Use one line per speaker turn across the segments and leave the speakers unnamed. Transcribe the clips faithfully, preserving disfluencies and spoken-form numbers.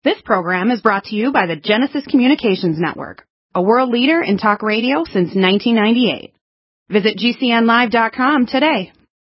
This program is brought to you by the Genesis Communications Network, a world leader in talk radio since nineteen ninety-eight. Visit G C N live dot com today.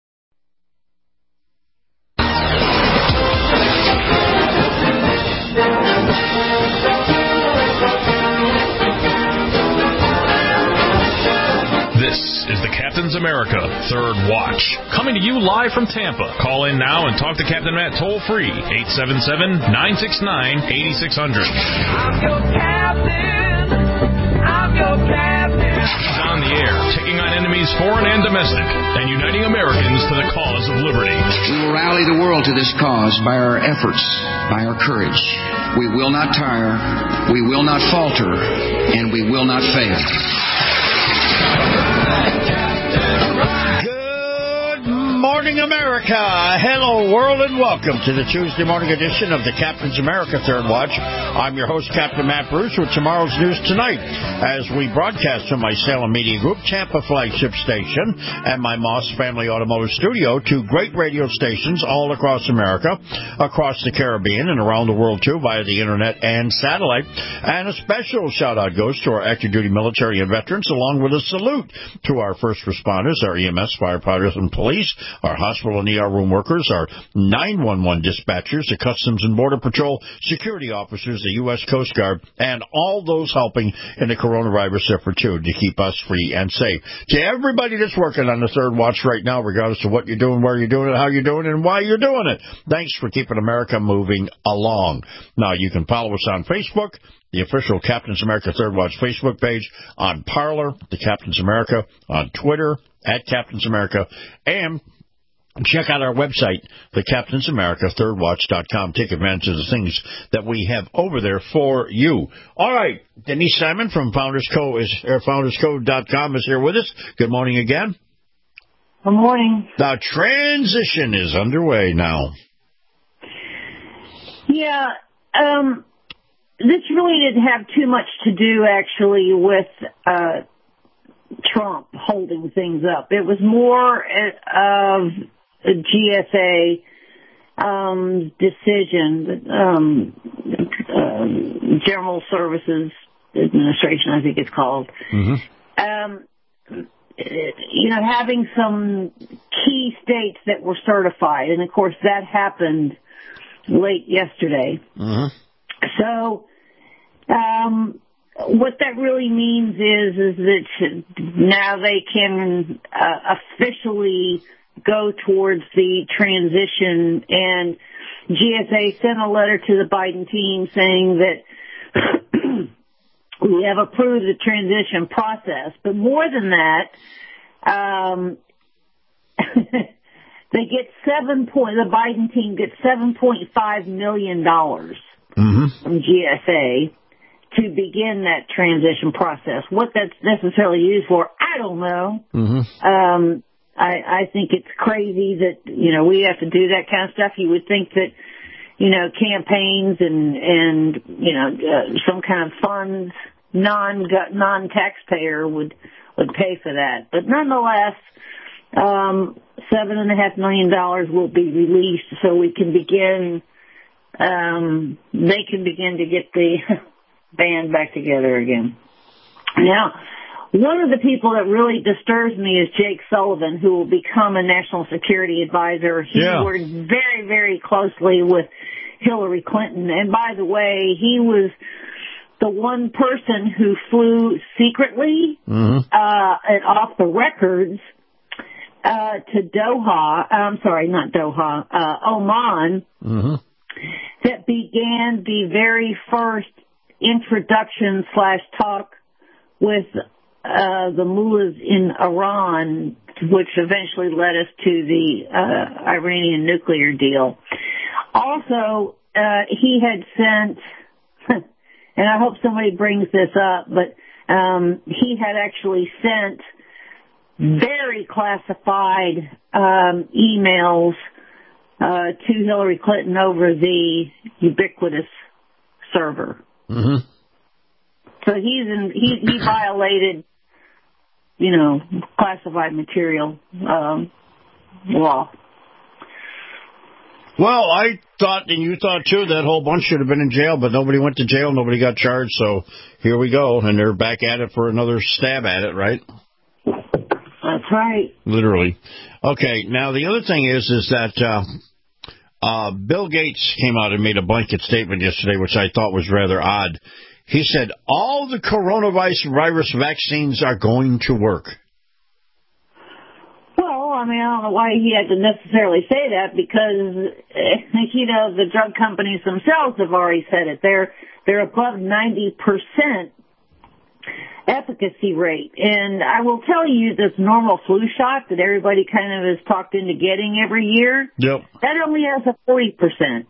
This is the Captain's America Third Watch, coming to you live from Tampa. Call in now and talk to Captain Matt toll-free, eight seven seven, nine six nine, eight six zero zero.
I'm your captain. I'm your captain.
He's on the air, taking on enemies foreign and domestic, and uniting Americans to the cause of liberty.
We will rally the world to this cause by our efforts, by our courage. We will not tire, we will not falter, and we will not fail.
Good morning, America. Hello, world, and welcome to the Tuesday morning edition of the Captain's America Third Watch. I'm your host, Captain Matt Bruce, with tomorrow's news tonight, as we broadcast from my Salem Media Group, Tampa flagship station, and my Moss Family Automotive Studio, two great radio stations all across America, across the Caribbean, and around the world, too, via the Internet and satellite. And a special shout-out goes to our active duty military and veterans, along with a salute to our first responders, our E M S, firefighters, and police, our hospital and E R room workers, our nine one one dispatchers, the Customs and Border Patrol, security officers, the U S Coast Guard, and all those helping in the coronavirus effort, too, to keep us free and safe. To everybody that's working on the Third Watch right now, regardless of what you're doing, where you're doing it, how you're doing it, and why you're doing it, thanks for keeping America moving along. Now, you can follow us on Facebook, the official Captain's America Third Watch Facebook page, on Parler, the Captain's America, on Twitter, at Captain's America, and check out our website, the Captain's America Third Watch dot com. Take advantage of the things that we have over there for you. All right, Denise Simon from Founders Co. is uh, Founders Co dot com is here with us. Good morning again.
Good morning.
The transition is underway now.
Yeah, um, this really didn't have too much to do, actually, with uh, Trump holding things up. It was more of a G S A um, decision, um, uh, General Services Administration, I think it's called. Mm-hmm. Um, you know, having some key states that were certified, and of course that happened late yesterday. Mm-hmm. So, um, what that really means is, is that now they can uh, officially go towards the transition, and G S A sent a letter to the Biden team saying that we have approved the transition process. But more than that, um, they get seven point, the Biden team gets seven point five million dollars mm-hmm. from G S A to begin that transition process. What that's necessarily used for, I don't know. Mm-hmm. Um, I, I think it's crazy that, you know, we have to do that kind of stuff. You would think that, you know, campaigns and, and, you know, uh, some kind of funds, non, non-taxpayer would, would pay for that. But nonetheless, um, seven and a half million dollars will be released so we can begin, um, they can begin to get the band back together again. Now, one of the people that really disturbs me is Jake Sullivan, who will become a national security advisor. He yeah. worked very, very closely with Hillary Clinton. And by the way, he was the one person who flew secretly mm-hmm. uh, and off the records uh, to Doha. I'm sorry, not Doha, uh, Oman, mm-hmm. that began the very first introduction slash talk with uh, the mullahs in Iran, which eventually led us to the uh, Iranian nuclear deal. Also, uh, he had sent, and I hope somebody brings this up, but um, he had actually sent very classified um, emails uh, to Hillary Clinton over the ubiquitous server. Mm-hmm. So he's in, he, he violated, you know, classified material um, law.
Well, I thought, and you thought too, that whole bunch should have been in jail, but nobody went to jail, nobody got charged, so here we go, and they're back at it for another stab at it, right?
That's right.
Literally. Okay, now the other thing is, is that uh, uh, Bill Gates came out and made a blanket statement yesterday, which I thought was rather odd. He said, all the coronavirus vaccines are going to work.
Well, I mean, I don't know why he had to necessarily say that because, you know, the drug companies themselves have already said it. They're, they're above ninety percent efficacy rate. And I will tell you, this normal flu shot that everybody kind of is talked into getting every year,
yep.
that only has a forty percent.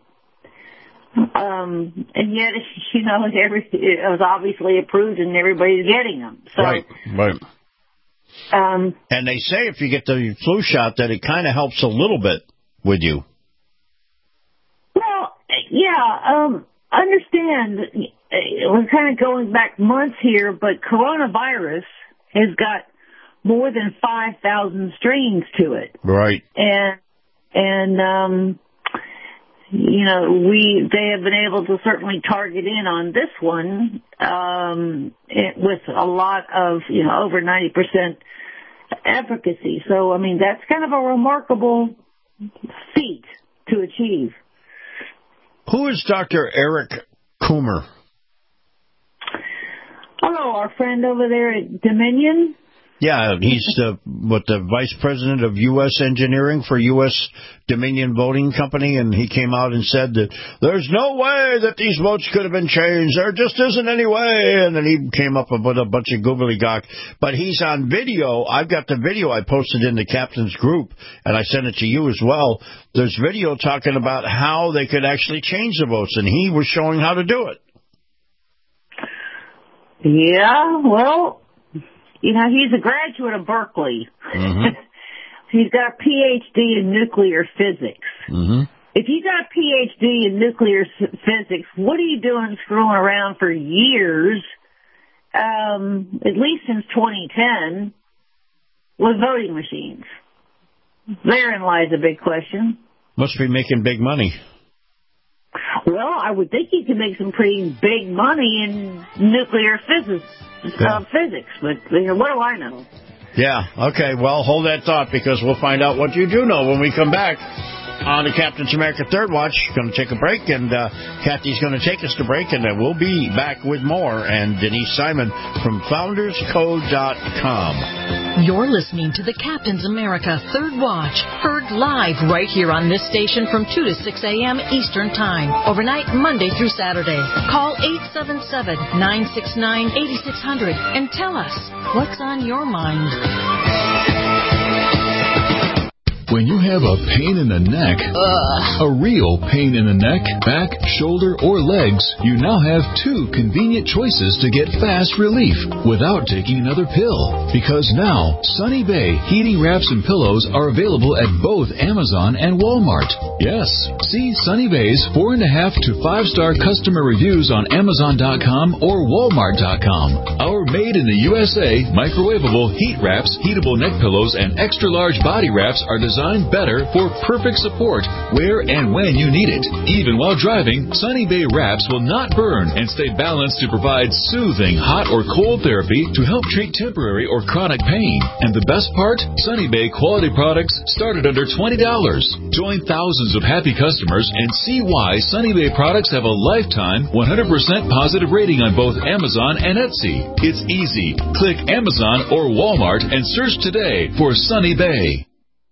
Um, and yet, you know, every, it was obviously approved and everybody's getting them. So,
right, right.
Um,
and they say if you get the flu shot that it kind of helps a little bit with you.
Well, yeah, um, understand, we're kind of going back months here, but coronavirus has got more than five thousand strains to it.
Right.
And, and, um, you know, we, they have been able to certainly target in on this one, um, it, with a lot of, you know, over ninety percent efficacy. So, I mean, that's kind of a remarkable feat to achieve.
Who is Doctor Eric Coomer?
Oh, our friend over there at Dominion.
Yeah, he's the what the vice president of U S engineering for U S Dominion Voting Company, and he came out and said that there's no way that these votes could have been changed. There just isn't any way. And then he came up with a bunch of gobbledygook. But he's on video. I've got the video I posted in the captain's group, and I sent it to you as well. There's video talking about how they could actually change the votes, and he was showing how to do it.
Yeah, well, you know, he's a graduate of Berkeley.
Mm-hmm.
He's got a P H D in nuclear physics.
Mm-hmm.
If you got a P H D in nuclear physics, what are you doing screwing around for years, um, at least since twenty ten, with voting machines? Therein lies a big question.
Must be making big money.
Well, I would think you could make some pretty big money in nuclear physics,
yeah.
uh, physics, but you know, what do I know?
Yeah, okay, well, hold that thought because we'll find out what you do know when we come back on the Captain's America Third Watch. Going to take a break, and uh, Kathy's going to take us to break, and then we'll be back with more. And Denise Simon from Founders Code dot com.
You're listening to the Captain's America Third Watch, heard live right here on this station from two to six a.m. Eastern Time, overnight Monday through Saturday. Call eight seven seven, nine six nine, eight six zero zero and tell us what's on your mind.
When you have a pain in the neck, Ugh. a real pain in the neck, back, shoulder, or legs, you now have two convenient choices to get fast relief without taking another pill. Because now, Sunny Bay heating wraps and pillows are available at both Amazon and Walmart. Yes, see Sunny Bay's four and a half to five star customer reviews on Amazon dot com or Walmart dot com. Our made in the U S A microwavable heat wraps, heatable neck pillows, and extra large body wraps are designed Designed better for perfect support where and when you need it. Even while driving, Sunny Bay wraps will not burn and stay balanced to provide soothing hot or cold therapy to help treat temporary or chronic pain. And the best part? Sunny Bay quality products start at under twenty dollars. Join thousands of happy customers and see why Sunny Bay products have a lifetime one hundred percent positive rating on both Amazon and Etsy. It's easy. Click Amazon or Walmart and search today for Sunny Bay.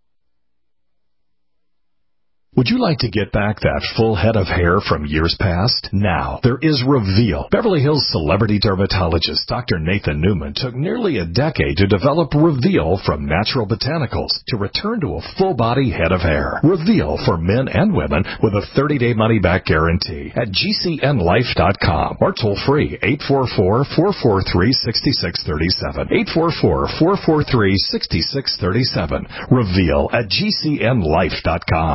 Would you like to get back that full head of hair from years past? Now, there is Reveal. Beverly Hills celebrity dermatologist Doctor Nathan Newman took nearly a decade to develop Reveal from natural botanicals to return to a full-body head of hair. Reveal for men and women with a thirty-day money-back guarantee at G C N life dot com or toll-free eight four four, four four three, six six three seven. eight four four, four four three, six six three seven. Reveal at G C N life dot com.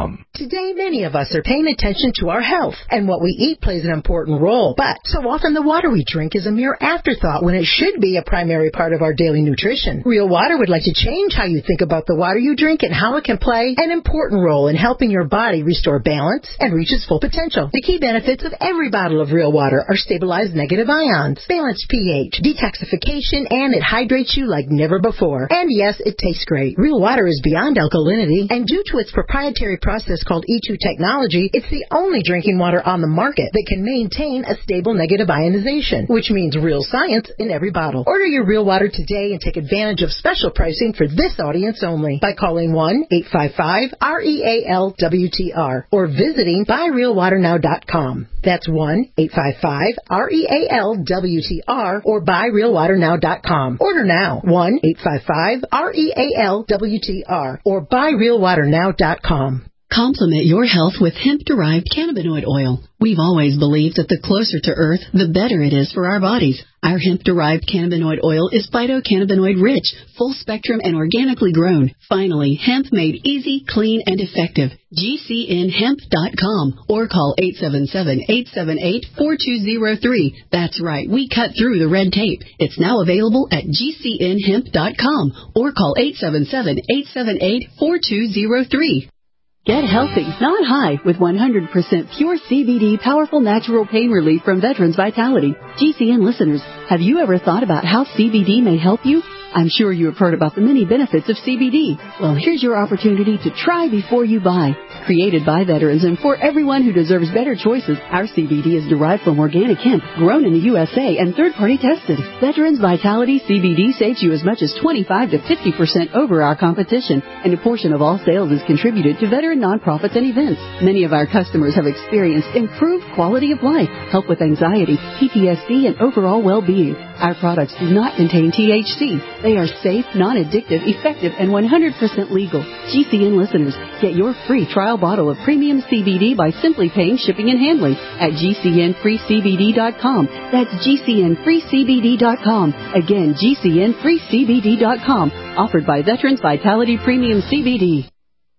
Today, many of us are paying attention to our health, and what we eat plays an important role. But so often the water we drink is a mere afterthought when it should be a primary part of our daily nutrition. Real Water would like to change how you think about the water you drink and how it can play an important role in helping your body restore balance and reach its full potential. The key benefits of every bottle of Real Water are stabilized negative ions, balanced pH, detoxification, and it hydrates you like never before. And yes, it tastes great. Real Water is beyond alkalinity, and due to its proprietary process called E two technology, it's the only drinking water on the market that can maintain a stable negative ionization, which means real science in every bottle. Order your Real Water today and take advantage of special pricing for this audience only by calling one eight five five R E A L W T R or visiting buy real water now dot com. That's one eight five five R E A L W T R or buy real water now dot com. Order now, one eight five five R E A L W T R or buy real water now dot com.
Complement your health with hemp-derived cannabinoid oil. We've always believed that the closer to Earth, the better it is for our bodies. Our hemp-derived cannabinoid oil is phytocannabinoid-rich, full-spectrum, and organically grown. Finally, hemp made easy, clean, and effective. G C N hemp dot com or call eight seven seven, eight seven eight, four two zero three. That's right, we cut through the red tape. It's now available at G C N hemp dot com or call eight seven seven, eight seven eight, four two zero three.
Get healthy, not high, with one hundred percent pure C B D powerful natural pain relief from Veterans Vitality. G C N listeners, have you ever thought about how C B D may help you? I'm sure you have heard about the many benefits of C B D. Well, here's your opportunity to try before you buy. Created by veterans and for everyone who deserves better choices, our C B D is derived from organic hemp, grown in the U S A and third-party tested. Veterans Vitality C B D saves you as much as twenty-five to fifty percent over our competition, and a portion of all sales is contributed to veteran nonprofits and events. Many of our customers have experienced improved quality of life, help with anxiety, P T S D, and overall well-being. Our products do not contain T H C. They are safe, non-addictive, effective, and one hundred percent legal. G C N listeners, get your free trial bottle of premium C B D by simply paying shipping and handling at G C N free C B D dot com. That's G C N free C B D dot com. Again, G C N free C B D dot com. Offered by Veterans Vitality Premium C B D.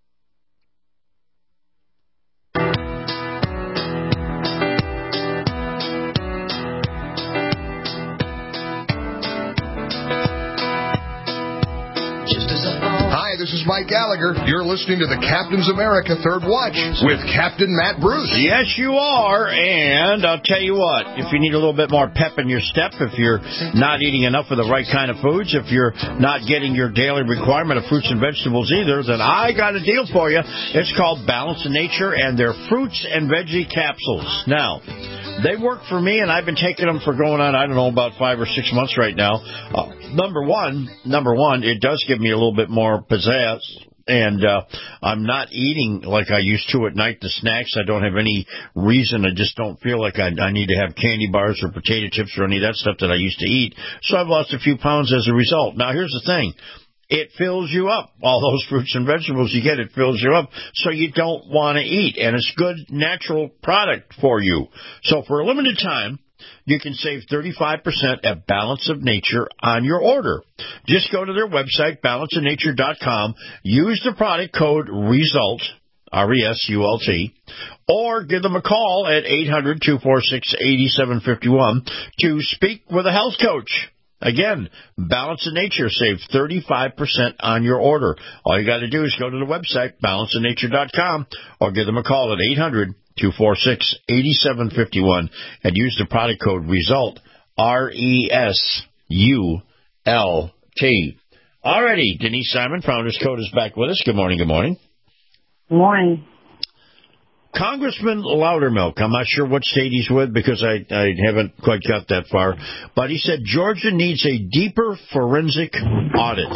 This is Mike Gallagher. You're listening to the Captain's America Third Watch with Captain Matt Bruce.
Yes, you are. And I'll tell you what, if you need a little bit more pep in your step, if you're not eating enough of the right kind of foods, if you're not getting your daily requirement of fruits and vegetables either, then I got a deal for you. It's called Balance of Nature, and they're fruits and veggie capsules. Now, they work for me, and I've been taking them for going on, I don't know, about five or six months right now. Uh, number one, number one, it does give me a little bit more pizzazz, and uh, I'm not eating like I used to at night, the snacks. I don't have any reason. I just don't feel like I, I need to have candy bars or potato chips or any of that stuff that I used to eat. So I've lost a few pounds as a result. Now, here's the thing. It fills you up. All those fruits and vegetables you get, it fills you up, so you don't want to eat. And it's good, natural product for you. So for a limited time, you can save thirty-five percent at Balance of Nature on your order. Just go to their website, balance of nature dot com, use the product code RESULT, R E S U L T, or give them a call at eight hundred, two four six, eight seven five one to speak with a health coach. Again, Balance of Nature saves thirty-five percent on your order. All you got to do is go to the website, balance of nature dot com, or give them a call at eight hundred, two four six, eight seven five one and use the product code RESULT, R E S U L T. All righty, Denise Simon, Founders Code, is back with us. Good morning, good morning.
Good morning.
Congressman Loudermilk, I'm not sure what state he's with because I, I haven't quite got that far, but he said Georgia needs a deeper forensic audit.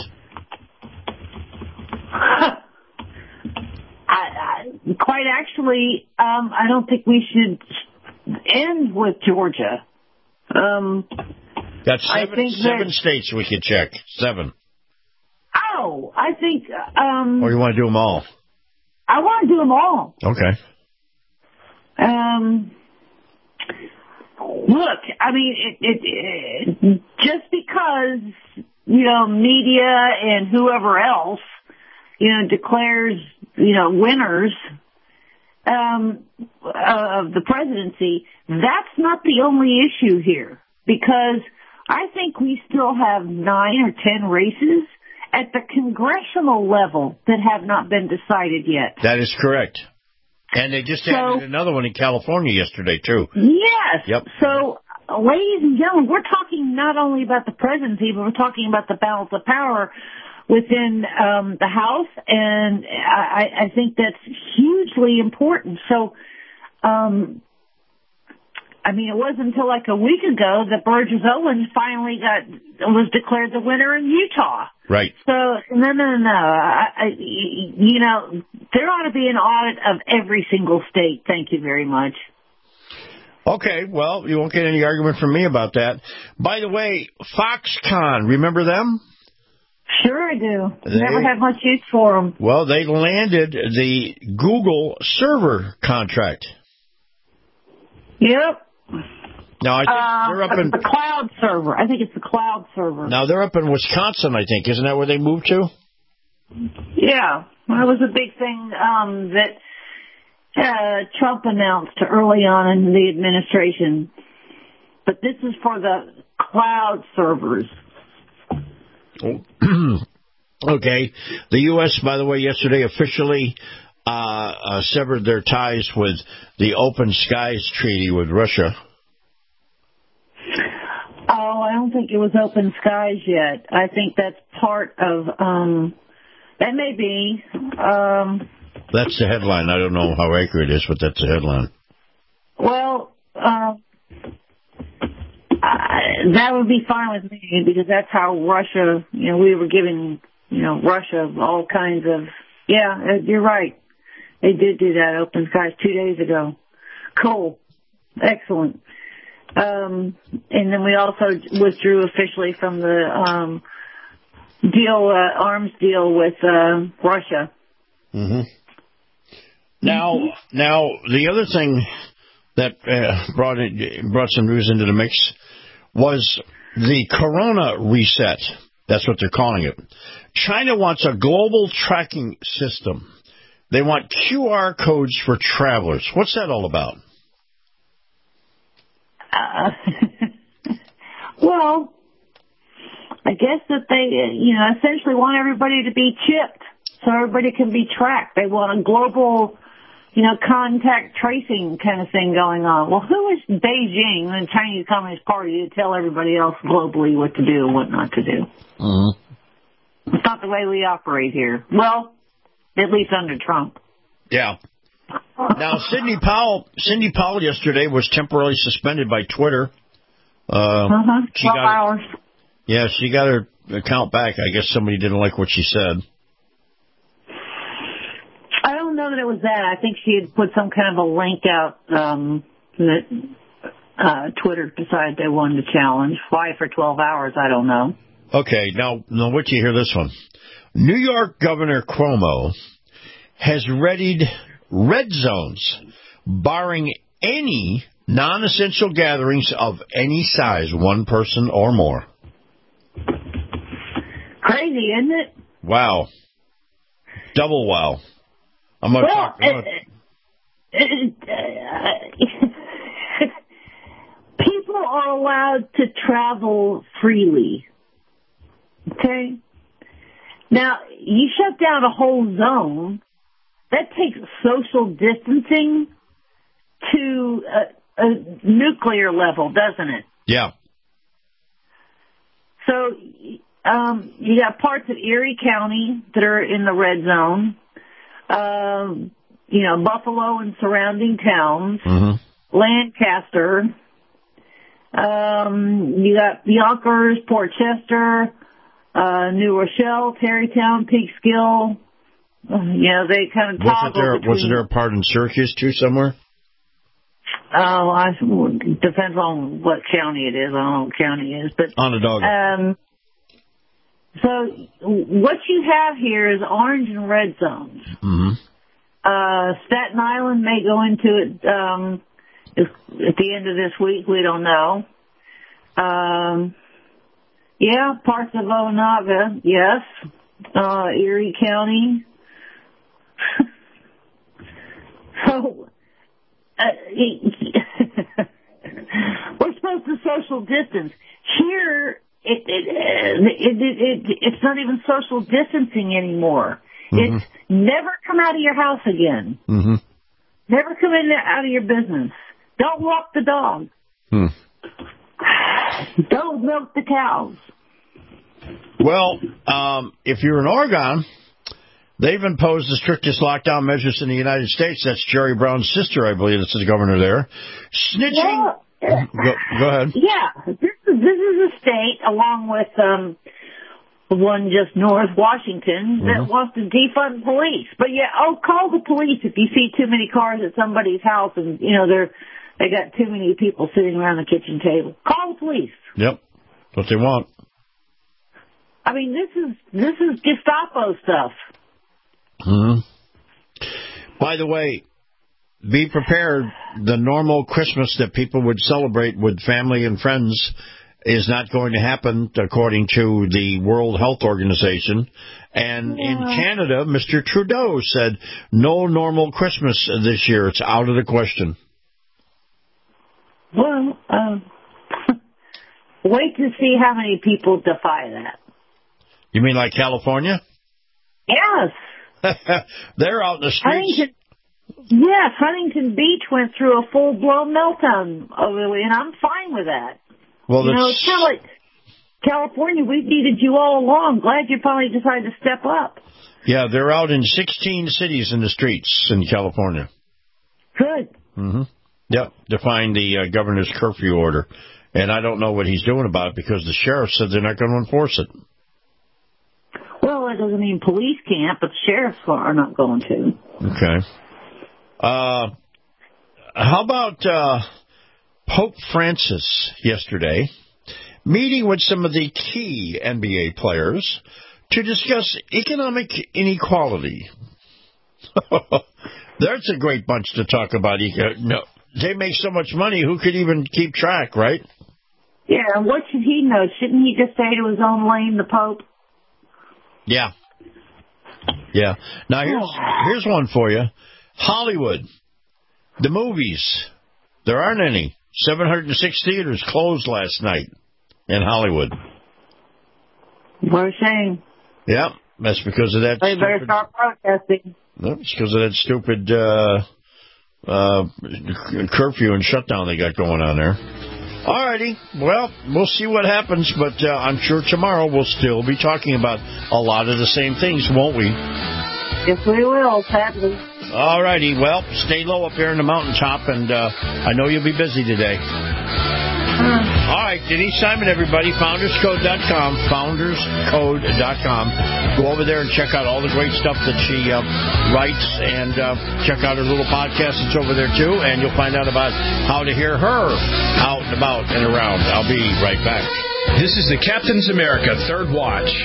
I, I, quite actually, um, I don't think we should end with Georgia. Um,
That's seven,
I think
seven
that,
states we could check. Seven.
Oh, I think... Um,
or you want to do them all?
I want to do them all.
Okay.
Um, look, I mean, it, it, it, just because, you know, media and whoever else, you know, declares, you know, winners, um, uh, of the presidency, that's not the only issue here, because I think we still have nine or ten races at the congressional level that have not been decided yet.
That is correct. And they just
So-
added another one in California yesterday, too.
Yes.
Yep.
So, ladies and gentlemen, we're talking not only about the presidency, but we're talking about the balance of power within um, the House, and I, I think that's hugely important. So, um, I mean, it wasn't until like a week ago that Burgess Owens finally got was declared the winner in Utah.
Right.
So, no, no, no. I, I, you know, there ought to be an audit of every single state. Thank you very much.
Okay, well, you won't get any argument from me about that. By the way, Foxconn, remember them?
Sure I do.
They-
Never had much use for them.
Well, they landed the Google server contract.
Yep.
Now, I think
Uh,
they're up in...
the cloud server. I think it's the cloud server.
Now, they're up in Wisconsin, I think. Isn't that where they moved to?
Yeah. Well, it was a big thing um, that uh, Trump announced early on in the administration. But this is for the cloud servers.
Okay. The U S, by the way, yesterday officially uh, uh, severed their ties with the Open Skies Treaty with Russia.
Oh, I don't think it was Open Skies yet. I think that's part of, um, that may be. Um,
That's the headline. I don't know how accurate it is, but that's the headline.
well, uh, I, that would be fine with me, because that's how Russia, you know, we were giving, you know, Russia all kinds of, yeah, uh, you're right. They did do that, Open Skies, two days ago. Cool. Excellent. Um, and then we also withdrew officially from the um, deal, uh, arms deal with uh, Russia.
Mm-hmm. Now, now the other thing that uh, brought it, brought some news into the mix was the Corona reset. That's what they're calling it. China wants a global tracking system. They want Q R codes for travelers. What's that all about?
Uh, well, I guess that they, uh, you know, essentially want everybody to be chipped so everybody can be tracked. They want a global, you know, contact tracing kind of thing going on. Well, who is Beijing, the Chinese Communist Party, to tell everybody else globally what to do and what not to do?
Mm-hmm.
It's not the way we operate here. Well, at least under Trump.
Yeah. Now, Sidney Powell, Sidney Powell yesterday was temporarily suspended by Twitter. Uh,
uh-huh.
she
twelve
got,
hours.
Yeah, she got her account back. I guess somebody didn't like what she said.
I don't know that it was that. I think she had put some kind of a link out um, that uh, Twitter decided they wanted to challenge. Why for twelve hours, I don't know.
Okay, now, now wait till you hear this one. New York Governor Cuomo has readied red zones, barring any non-essential gatherings of any size, one person or more.
Crazy, isn't it?
Wow. Double wow. I'm going to
well,
talk. I'm gonna...
It, it, uh, people are allowed to travel freely. Okay? Now, you shut down a whole zone, that takes social distancing to a, a nuclear level, doesn't it?
Yeah.
So, um, you got parts of Erie County that are in the red zone. Um, you know, Buffalo and surrounding towns.
Mm-hmm.
Lancaster. Um, you got Yonkers, Port Chester, uh, New Rochelle, Tarrytown, Peekskill. Uh, you know, they kind of toggle
Wasn't there,
between...
wasn't there a part in Syracuse, too, somewhere?
Oh, I, depends on what county it is. I don't know what county it is, but
Onondaga.
Um, so what you have here is orange and red zones.
Mm-hmm.
Uh, Staten Island may go into it um, if, at the end of this week. We don't know. Um, yeah, parts of Onaga, yes. Uh, Erie County. So, uh, we're supposed to social distance. Here, it, it, it, it, it, it's not even social distancing anymore. Mm-hmm. It's never come out of your house again.
Mm-hmm.
Never come in out of your business. Don't walk the dog.
Hmm.
Don't milk the cows.
Well, um, if you're in Oregon, they've imposed the strictest lockdown measures in the United States. That's Jerry Brown's sister, I believe. That's the governor there. Snitching.
Yeah.
Go, go ahead.
Yeah. This is, this is a state, along with um, one just north, Washington, that mm-hmm. wants to defund police. But, yeah, oh, call the police if you see too many cars at somebody's house and, you know, they're they got too many people sitting around the kitchen table. Call the police.
Yep. That's what they want.
I mean, this is this is Gestapo stuff.
Hmm. By the way, be prepared. The normal Christmas that people would celebrate with family and friends is not going to happen, according to the World Health Organization. And yeah. in Canada, Mister Trudeau said, no normal Christmas this year. It's out of the question.
Well, um, wait to see how many people defy that.
You mean like California?
Yes.
They're out in the streets.
Huntington, yes, Huntington Beach went through a full-blown meltdown over the way, and I'm fine with that.
Well,
you know, it's kind of like California, we've needed you all along. Glad you finally decided to step up.
Yeah, they're out in sixteen cities in the streets in California.
Good.
Mm-hmm. Yep, defying the uh, governor's curfew order. And I don't know what he's doing about it because the sheriff said they're not going to enforce it.
Well, that doesn't mean police can't, but the sheriffs are not going to.
Okay. Uh, how about uh, Pope Francis yesterday meeting with some of the key N B A players to discuss economic inequality? That's a great bunch to talk about. No, they make so much money, who could even keep track, right?
Yeah, and what should he know? Shouldn't he just say to his own lane, the Pope?
Yeah. Yeah. Now, here's here's one for you. Hollywood. The movies. There aren't any. seven hundred six theaters closed last night in Hollywood.
What a shame.
Yeah, that's because of that
They better
stupid...
start protesting.
No, it's because of that stupid uh, uh, curfew and shutdown they got going on there. All righty. Well, we'll see what happens, but uh, I'm sure tomorrow we'll still be talking about a lot of the same things, won't we?
Yes, we will, sadly.
All righty. Well, stay low up here in the mountaintop, and uh, I know you'll be busy today.
Uh,
All right, Denise Simon, everybody, founders code dot com, founders code dot com. Go over there and check out all the great stuff that she uh, writes, and uh, check out her little podcast that's over there, too, and you'll find out about how to hear her out and about and around. I'll be right back.
This is the Captain's America Third Watch.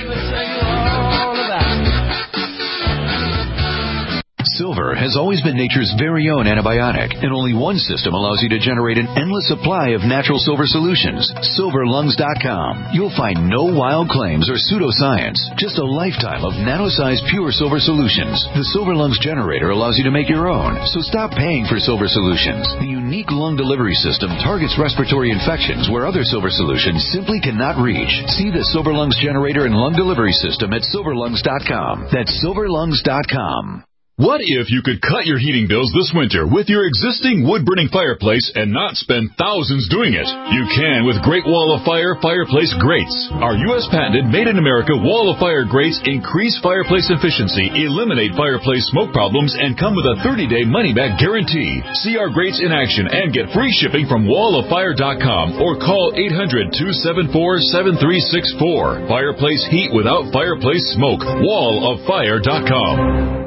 Silver has always been nature's very own antibiotic, and only one system allows you to generate an endless supply of natural silver solutions. silver lungs dot com. You'll find no wild claims or pseudoscience, just a lifetime of nano-sized pure silver solutions. The Silver Lungs generator allows you to make your own, so stop paying for silver solutions. The unique lung delivery system targets respiratory infections where other silver solutions simply cannot reach. See the Silver Lungs generator and lung delivery system at silver lungs dot com. That's silver lungs dot com.
What if you could cut your heating bills this winter with your existing wood-burning fireplace and not spend thousands doing it? You can with Great Wall of Fire Fireplace Grates. Our U S patented made-in-America Wall of Fire grates increase fireplace efficiency, eliminate fireplace smoke problems, and come with a thirty-day money-back guarantee. See our grates in action and get free shipping from wall of fire dot com or call eight hundred, two seven four, seven three six four. Fireplace heat without fireplace smoke. wall of fire dot com.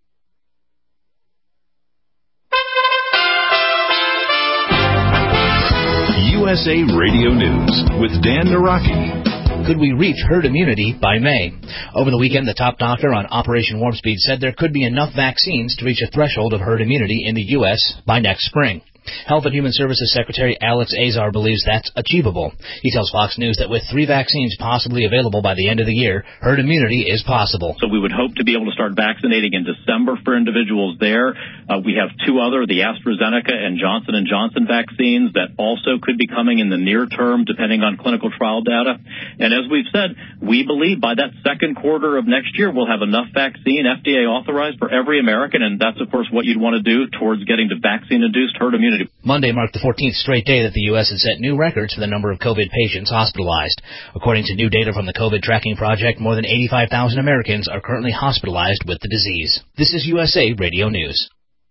U S A Radio News with Dan Naraki. Could we reach herd immunity by May? Over the weekend, the top doctor on Operation Warp Speed said there could be enough vaccines to reach a threshold of herd immunity in the U S by next spring. Health and Human Services Secretary Alex Azar believes that's achievable. He tells Fox News that with three vaccines possibly available by the end of the year, herd immunity is possible.
So we would hope to be able to start vaccinating in December for individuals there. Uh, we have two other, the AstraZeneca and Johnson and Johnson vaccines that also could be coming in the near term, depending on clinical trial data. And as we've said, we believe by that second quarter of next year, we'll have enough vaccine F D A authorized for every American, and that's, of course, what you'd want to do towards getting to vaccine-induced herd immunity.
Monday marked the fourteenth straight day that the U S had set new records for the number of COVID patients hospitalized. According to new data from the COVID Tracking Project, more than eighty-five thousand Americans are currently hospitalized with the disease. This is U S A Radio News.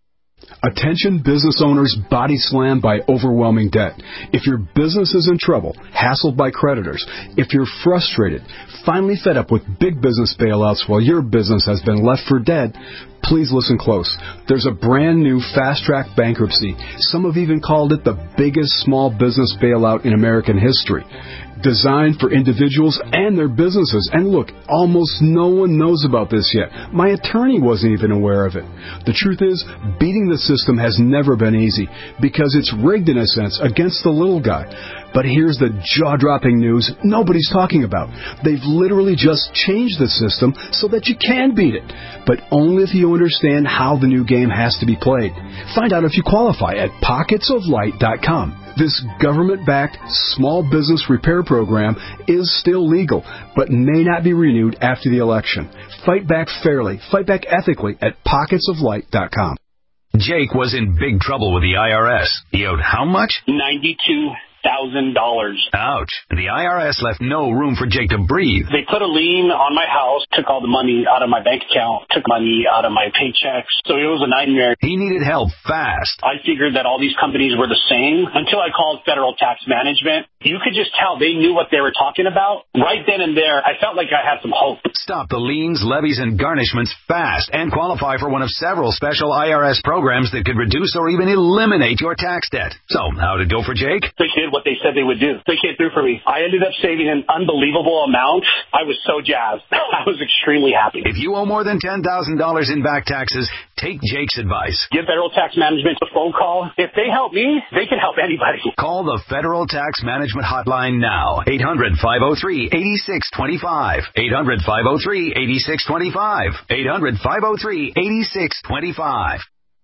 Attention business owners body slammed by overwhelming debt. If your business is in trouble, hassled by creditors, if you're frustrated, finally fed up with big business bailouts while your business has been left for dead, please listen close. There's a brand new fast-track bankruptcy. Some have even called it the biggest small business bailout in American history. Designed for individuals and their businesses. And look, almost no one knows about this yet. My attorney wasn't even aware of it. The truth is, beating the system has never been easy because it's rigged in a sense against the little guy. But here's the jaw-dropping news nobody's talking about. They've literally just changed the system so that you can beat it, but only if you understand how the new game has to be played. Find out if you qualify at pockets of light dot com. This government-backed small business repair program is still legal, but may not be renewed after the election. Fight back fairly, fight back ethically at pockets of light dot com.
Jake was in big trouble with the I R S. He owed how much?
ninety-two thousand dollars.
Ouch. The I R S left no room for Jake to breathe.
They put a lien on my house, took all the money out of my bank account, took money out of my paychecks. So it was a nightmare.
He needed help fast.
I figured that all these companies were the same until I called Federal Tax Management. You could just tell they knew what they were talking about. Right then and there, I felt like I had some hope.
Stop the liens, levies, and garnishments fast and qualify for one of several special I R S programs that could reduce or even eliminate your tax debt. So, how'd it go for Jake?
They did what they said they would do. They came through for me. I ended up saving an unbelievable amount. I was so jazzed. I was extremely happy.
If you owe more than ten thousand dollars in back taxes, take Jake's advice.
Give Federal Tax Management a phone call. If they help me, they can help anybody.
Call the Federal Tax Management Hotline now. eight hundred, five oh three, eight six two five. eight hundred, five oh three, eight six two five. eight hundred, five oh three, eight six two five.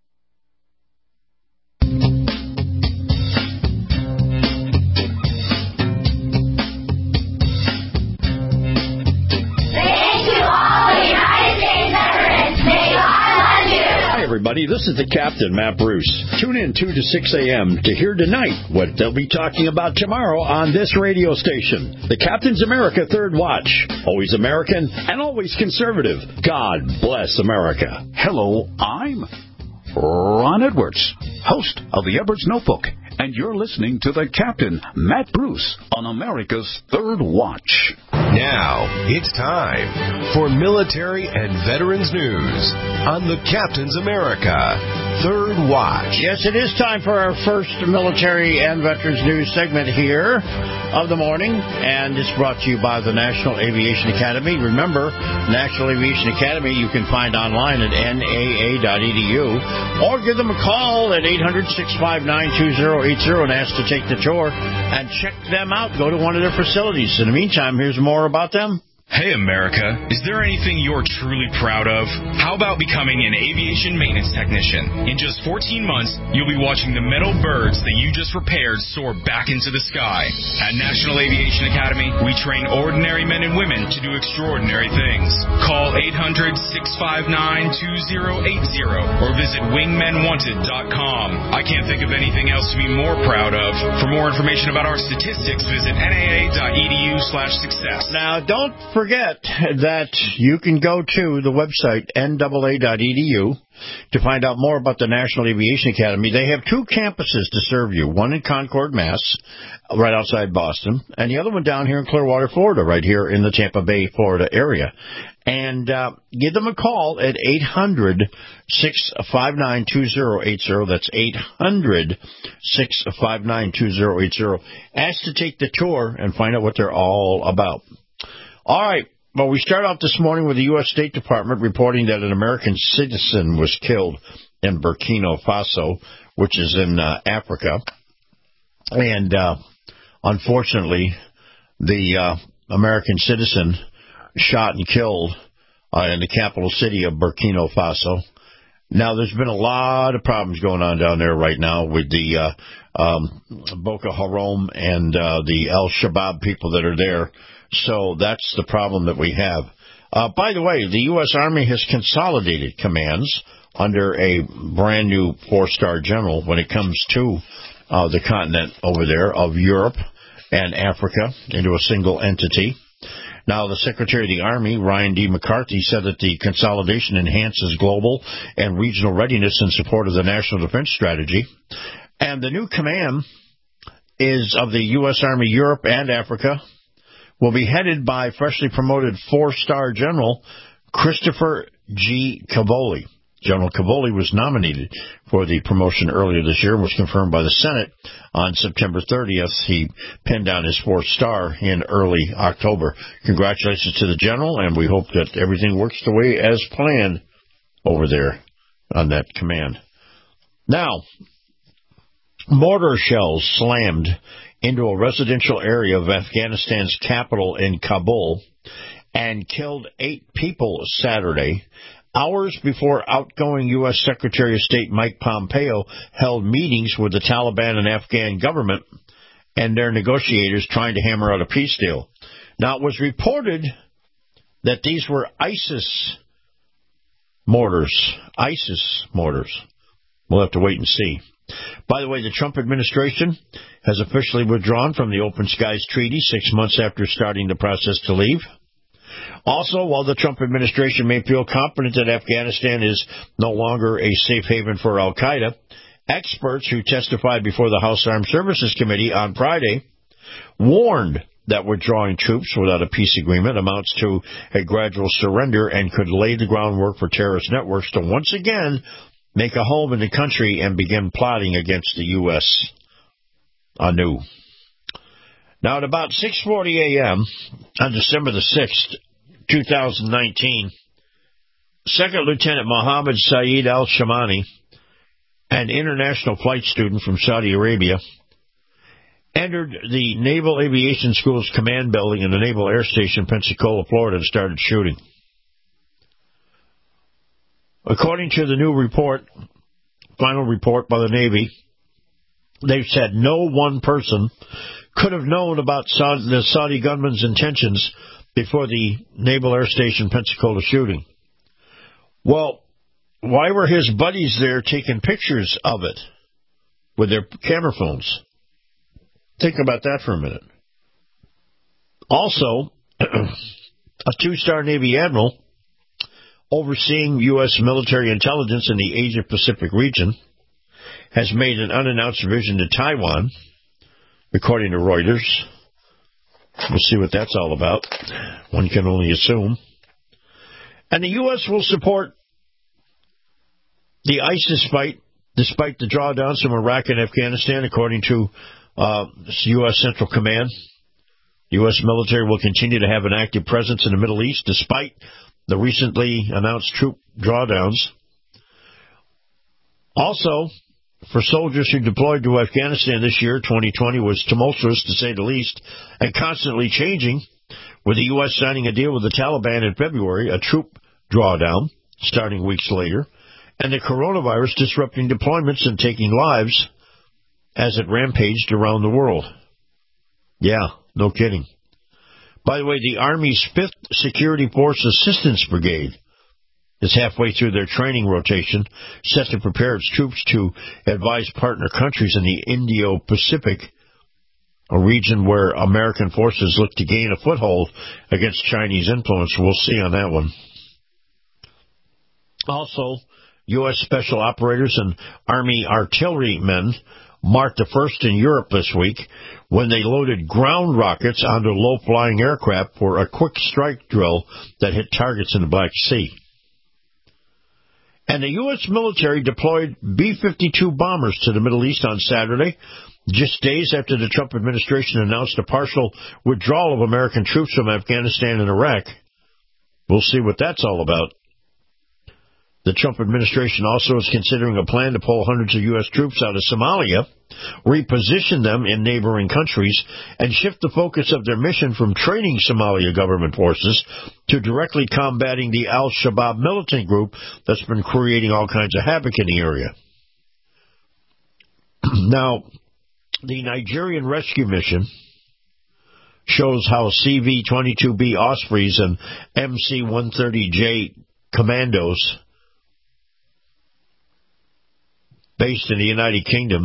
Everybody, this is the Captain, Matt Bruce. Tune in two to six a.m. to hear tonight what they'll be talking about tomorrow on this radio station. The Captain's America Third Watch. Always American and always conservative. God bless America.
Hello, I'm Ron Edwards, host of the Edwards Notebook, and you're listening to the Captain, Matt Bruce, on America's Third Watch.
Now, it's time for military and veterans news on the Captain's America Third Watch.
Yes, it is time for our first military and veterans news segment here of the morning, and it's brought to you by the National Aviation Academy. Remember, National Aviation Academy you can find online at N A A dot E D U, or give them a call at eight hundred, six five nine, two oh eight oh and ask to take the tour and check them out. Go to one of their facilities. In the meantime, here's more about them.
Hey, America, is there anything you're truly proud of? How about becoming an aviation maintenance technician? In just fourteen months, you'll be watching the metal birds that you just repaired soar back into the sky. At National Aviation Academy, we train ordinary men and women to do extraordinary things. Call eight hundred, six five nine, two oh eight oh or visit wingmen wanted dot com. I can't think of anything else to be more proud of. For more information about our statistics, visit N A A dot E D U slash success.
Now, don't forget Forget that you can go to the website N A A dot E D U to find out more about the National Aviation Academy. They have two campuses to serve you, one in Concord, Mass, right outside Boston, and the other one down here in Clearwater, Florida, right here in the Tampa Bay, Florida area. And uh, give them a call at eight hundred, six five nine, two oh eight oh. That's eight hundred, six five nine, two oh eight oh. Ask to take the tour and find out what they're all about. All right. Well, we start off this morning with the U S State Department reporting that an American citizen was killed in Burkina Faso which is in uh, Africa. And uh, unfortunately, the uh, American citizen shot and killed uh, in the capital city of Burkina Faso. Now, there's been a lot of problems going on down there right now with the uh, um, Boko Haram and uh, the Al-Shabaab people that are there. So that's the problem that we have. Uh, by the way, the U S. Army has consolidated commands under a brand new four-star general when it comes to uh, the continent over there of Europe and Africa into a single entity. Now, the Secretary of the Army, Ryan D. McCarthy, said that the consolidation enhances global and regional readiness in support of the National Defense Strategy. And the new command is of the U S. Army Europe and Africa, will be headed by freshly promoted four-star General Christopher G. Cavoli. General Cavoli was nominated for the promotion earlier this year and was confirmed by the Senate on September thirtieth. He pinned down his fourth star in early October. Congratulations to the general, and we hope that everything works the way as planned over there on that command. Now, mortar shells slammed into a residential area of Afghanistan's capital in Kabul and killed eight people Saturday, hours before outgoing U S. Secretary of State Mike Pompeo held meetings with the Taliban and Afghan government and their negotiators trying to hammer out a peace deal. Now, it was reported that these were ISIS mortars. ISIS mortars. We'll have to wait and see. By the way, the Trump administration has officially withdrawn from the Open Skies Treaty six months after starting the process to leave. Also, while the Trump administration may feel confident that Afghanistan is no longer a safe haven for al-Qaeda, experts who testified before the House Armed Services Committee on Friday warned that withdrawing troops without a peace agreement amounts to a gradual surrender and could lay the groundwork for terrorist networks to once again make a home in the country and begin plotting against the U S anew. Now, at about six forty a.m. on December the sixth, two thousand nineteen, Second Lieutenant Mohammed Saeed al-Shamani, an international flight student from Saudi Arabia, entered the Naval Aviation School's command building in the Naval Air Station, Pensacola, Florida, and started shooting. According to the new report, final report by the Navy, they've said no one person could have known about Saudi, the Saudi gunman's intentions before the Naval Air Station Pensacola shooting. Well, why were his buddies there taking pictures of it with their camera phones? Think about that for a minute. Also, a two-star Navy admiral overseeing U S military intelligence in the Asia-Pacific region has made an unannounced visit to Taiwan, according to Reuters. We'll see what that's all about. One can only assume. And the U S will support the ISIS fight despite the drawdowns from Iraq and Afghanistan, according to uh, U S. Central Command. The U S military will continue to have an active presence in the Middle East despite the recently announced troop drawdowns. Also, for soldiers who deployed to Afghanistan this year, twenty twenty was tumultuous to say the least, and constantly changing, with the U S signing a deal with the Taliban in February, a troop drawdown starting weeks later, and the coronavirus disrupting deployments and taking lives as it rampaged around the world. Yeah, no kidding. By the way, the Army's fifth Security Force Assistance Brigade is halfway through their training rotation, set to prepare its troops to advise partner countries in the Indo-Pacific, a region where American forces look to gain a foothold against Chinese influence. We'll see on that one. Also, U S special operators and Army artillerymen marked the first in Europe this week when they loaded ground rockets onto low-flying aircraft for a quick strike drill that hit targets in the Black Sea. And the U S military deployed B fifty-two bombers to the Middle East on Saturday, just days after the Trump administration announced a partial withdrawal of American troops from Afghanistan and Iraq. We'll see what that's all about. The Trump administration also is considering a plan to pull hundreds of U S troops out of Somalia, reposition them in neighboring countries, and shift the focus of their mission from training Somalia government forces to directly combating the al-Shabaab militant group that's been creating all kinds of havoc in the area. Now, the Nigerian rescue mission shows how C V twenty-two B Ospreys and M C one thirty J commandos based in the United Kingdom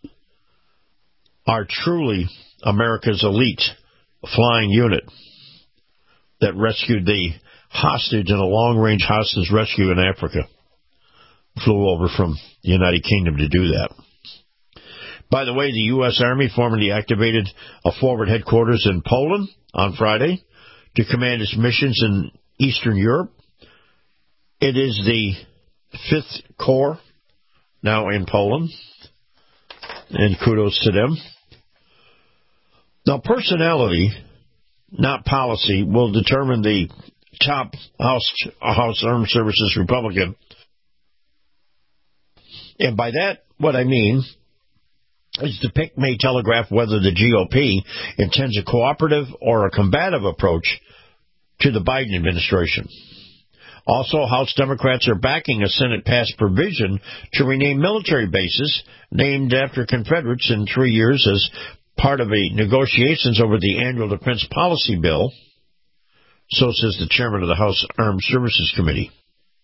are truly America's elite flying unit that rescued the hostage in a long-range hostage rescue in Africa. Flew over from the United Kingdom to do that. By the way, the U S Army formally activated a forward headquarters in Poland on Friday to command its missions in Eastern Europe. It is the Fifth Corps now in Poland, and kudos to them. Now, personality, not policy, will determine the top House, House Armed Services Republican. And by that, what I mean is the pick may telegraph whether the G O P intends a cooperative or a combative approach to the Biden administration. Also, House Democrats are backing a Senate-passed provision to rename military bases named after Confederates in three years as part of a negotiations over the annual defense policy bill. So says the chairman of the House Armed Services Committee.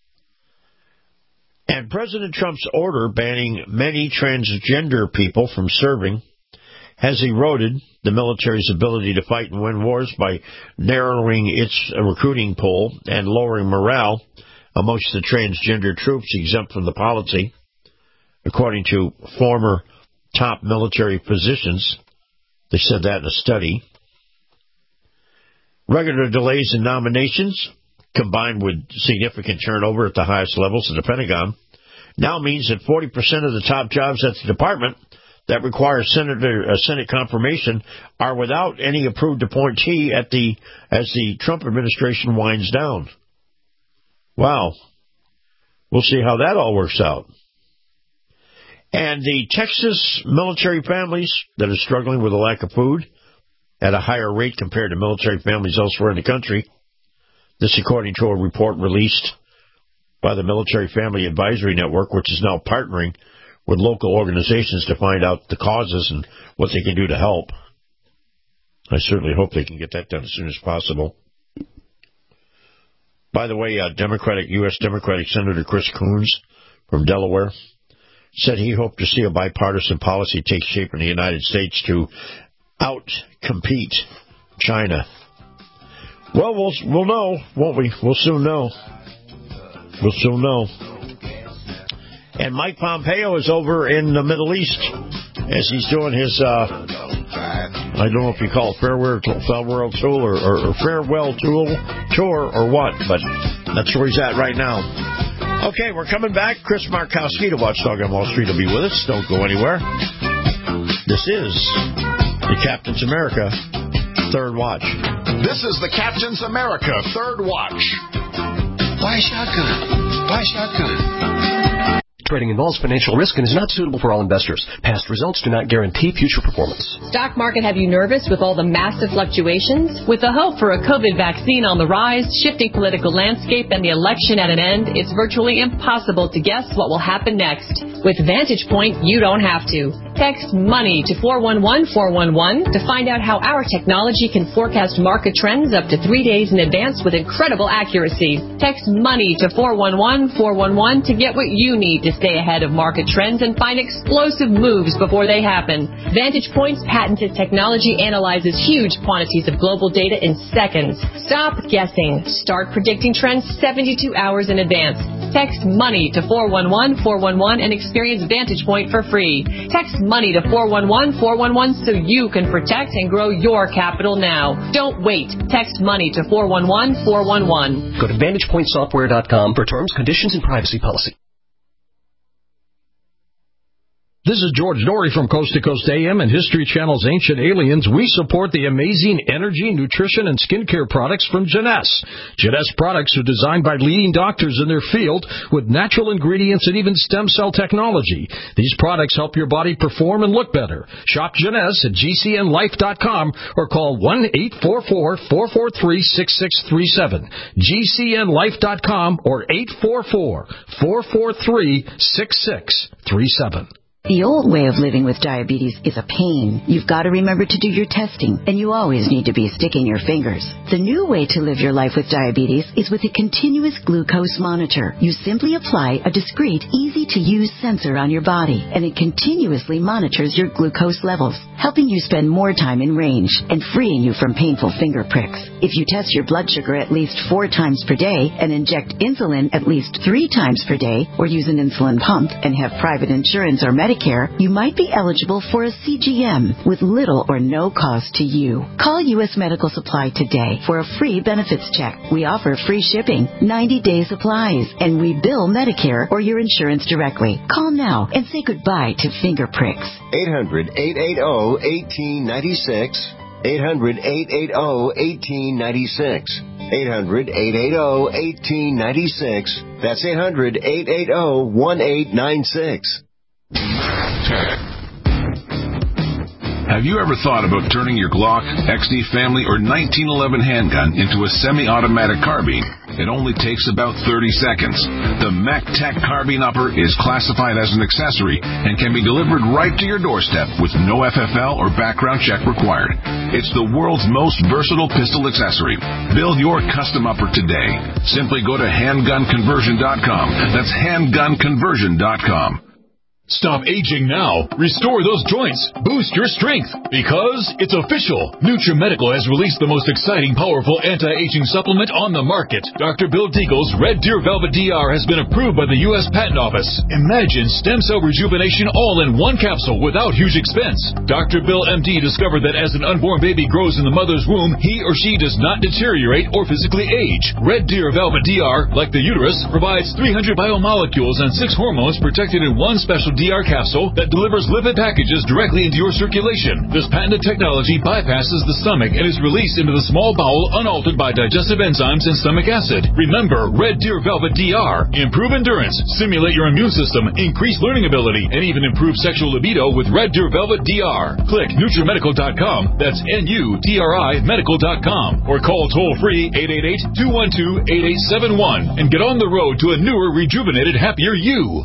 And President Trump's order banning many transgender people from serving has eroded the military's ability to fight and win wars by narrowing its recruiting pool and lowering morale amongst the transgender troops exempt from the policy, according to former top military positions. They said that in a study. Regular delays in nominations, combined with significant turnover at the highest levels of the Pentagon, now means that forty percent of the top jobs at the department that require Senator, uh, Senate confirmation are without any approved appointee at the as the Trump administration winds down. Wow. We'll see how that all works out. And the Texas military families that are struggling with a lack of food at a higher rate compared to military families elsewhere in the country. This according to a report released by the Military Family Advisory Network, which is now partnering with local organizations to find out the causes and what they can do to help. I certainly hope they can get that done as soon as possible. By the way, uh, Democratic U S Democratic Senator Chris Coons from Delaware said he hoped to see a bipartisan policy take shape in the United States to out-compete China. Well, we'll we'll know, won't we? We'll soon know. We'll soon know. And Mike Pompeo is over in the Middle East as he's doing his, uh, I don't know if you call it farewell, farewell tour or, or, or farewell tour, tour or what, but that's where he's at right now. Okay, we're coming back. Chris Markowski, the Watchdog on Wall Street, will be with us. Don't go anywhere. This is the Captain's America Third Watch.
This is the Captain's America Third Watch.
Buy shotgun. Buy shotgun.
Trading involves financial risk and is not suitable for all investors. Past results do not guarantee future performance.
Stock market have you nervous with all the massive fluctuations? With the hope for a COVID vaccine on the rise, shifting political landscape, and the election at an end, it's virtually impossible to guess what will happen next. With Vantage Point, you don't have to. Text MONEY to four one one four one one to find out how our technology can forecast market trends up to three days in advance with incredible accuracy. Text MONEY to four one one four one one to get what you need to stay ahead of market trends and find explosive moves before they happen. Vantage Point's patented technology analyzes huge quantities of global data in seconds. Stop guessing. Start predicting trends seventy-two hours in advance. Text MONEY to four one one four one one and experience Vantage Point for free. Text MONEY to four one one four one one so you can protect and grow your capital now. Don't wait. Text MONEY to four one one four one one.
Go to vantage point software dot com for terms, conditions, and privacy policy.
This is George Dory from Coast to Coast A M and History Channel's Ancient Aliens. We support the amazing energy, nutrition, and skincare products from Jeunesse. Jeunesse products are designed by leading doctors in their field with natural ingredients and even stem cell technology. These products help your body perform and look better. Shop Jeunesse at G C N life dot com or call one eight four four, four four three, six six three seven. G C N life dot com or eight four four, four four three, six six three seven.
The old way of living with diabetes is a pain. You've got to remember to do your testing, and you always need to be sticking your fingers. The new way to live your life with diabetes is with a continuous glucose monitor. You simply apply a discreet, easy-to-use sensor on your body, and it continuously monitors your glucose levels, helping you spend more time in range and freeing you from painful finger pricks. If you test your blood sugar at least four times per day and inject insulin at least three times per day, or use an insulin pump and have private insurance or Medicare, you might be eligible for a C G M with little or no cost to you. Call U S Medical Supply today for a free benefits check. We offer free shipping, ninety-day supplies, and we bill Medicare or your insurance directly. Call now and say goodbye to finger pricks.
eight hundred, eight eight zero, one eight nine six. eight hundred, eight eight zero, one eight nine six. eight hundred, eight eight zero, one eight nine six. That's eight hundred, eight eight zero, one eight nine six.
Have you ever thought about turning your Glock, X D Family, or nineteen eleven handgun into a semi-automatic carbine? It only takes about thirty seconds. The MacTac Carbine Upper is classified as an accessory and can be delivered right to your doorstep with no F F L or background check required. It's the world's most versatile pistol accessory. Build your custom upper today. Simply go to handgun conversion dot com. That's handgun conversion dot com.
Stop aging now. Restore those joints. Boost your strength. Because it's official. NutriMedical has released the most exciting, powerful anti-aging supplement on the market. Doctor Bill Deagle's Red Deer Velvet D R has been approved by the U S Patent Office. Imagine stem cell rejuvenation all in one capsule without huge expense. Doctor Bill M D discovered that as an unborn baby grows in the mother's womb, he or she does not deteriorate or physically age. Red Deer Velvet D R, like the uterus, provides three hundred biomolecules and six hormones protected in one special D R capsule that delivers lipid packages directly into your circulation. This patented technology bypasses the stomach and is released into the small bowel unaltered by digestive enzymes and stomach acid. Remember, Red Deer Velvet D R. Improve endurance, stimulate your immune system, increase learning ability, and even improve sexual libido with Red Deer Velvet D R. Click NutriMedical dot com. That's N U T R I medical dot com. Or call toll-free eight eight eight, two one two, eight eight seven one and get on the road to a newer, rejuvenated, happier you.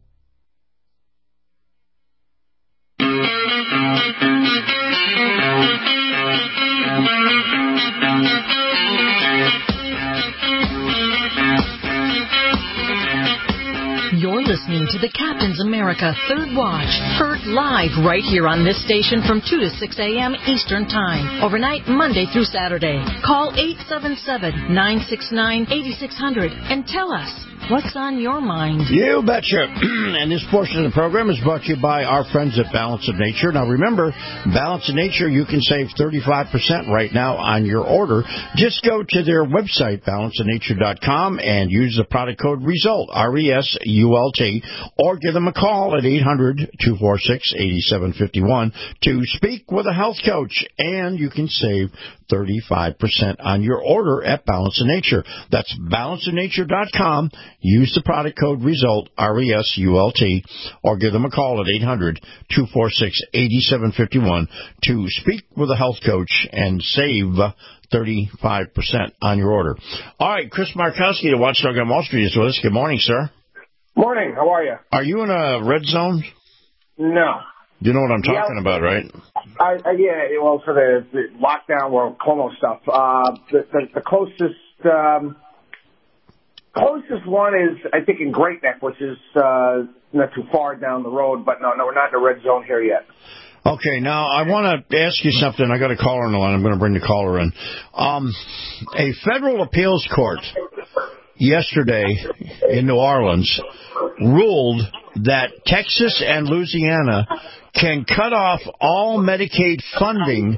You're listening to the Captain's America Third Watch, heard live right here on this station from two to six a.m. Eastern Time, overnight Monday through Saturday. Call eight seven seven, nine six nine, eight six zero zero and tell us what's on your mind.
You betcha. And this portion of the program is brought to you by our friends at Balance of Nature. Now remember, Balance of Nature, you can save thirty-five percent right now on your order. Just go to their website, balance of nature dot com, and use the product code RESULT, R E S U L T, or give them a call at eight hundred, two four six, eight seven five one to speak with a health coach, and you can save thirty-five percent on your order at Balance of Nature. That's balance of nature dot com. Use the product code RESULT, R E S U L T, or give them a call at eight hundred, two four six, eight seven five one to speak with a health coach and save thirty-five percent on your order. All right, Chris Markowski, the Watchdog on Wall Street, is with us. Good morning, sir.
Morning. How are you?
Are you in a red zone?
No.
You know what I'm talking
yeah,
about, right?
I, I, yeah, well, for the, the lockdown or Cuomo stuff, uh, the, the, the closest um, closest one is, I think, in Great Neck, which is uh, not too far down the road. But no, no, we're not in the red zone here yet.
Okay, now I want to ask you something. I got a caller on the line. I'm going to bring the caller in. Um, a federal appeals court yesterday in New Orleans ruled that Texas and Louisiana can cut off all Medicaid funding